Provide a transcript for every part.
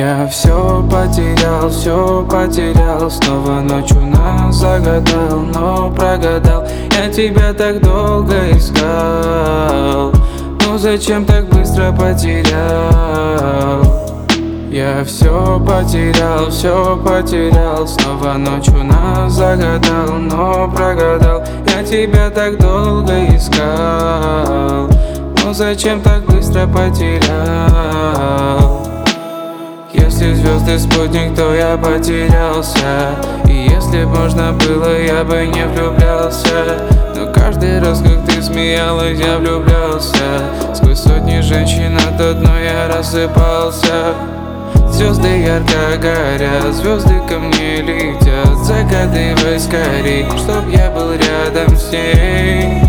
Я все потерял, снова ночью нас загадал, но прогадал. Я тебя так долго искал, но зачем так быстро потерял? Я все потерял, снова ночью нас загадал, но прогадал. Я тебя так долго искал, но зачем так быстро потерял? Если звезды спутник, то я потерялся. И если б можно было, я бы не влюблялся. Но каждый раз, как ты смеялась, я влюблялся. Сквозь сотни женщин от одной я рассыпался. Звезды ярко горят, звезды ко мне летят. Загадывай скорей, чтоб я был рядом с ней.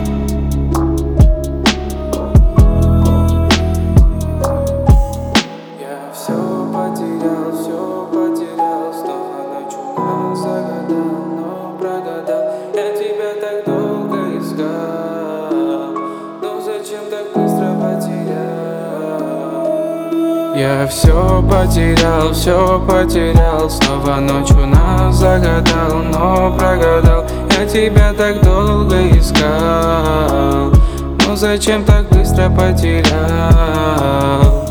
Все потерял, снова ночью нас загадал, но прогадал. Я тебя так долго искал, но зачем так быстро потерял? Я все потерял, снова ночью нас загадал, но прогадал. Я тебя так долго искал, но зачем так быстро потерял?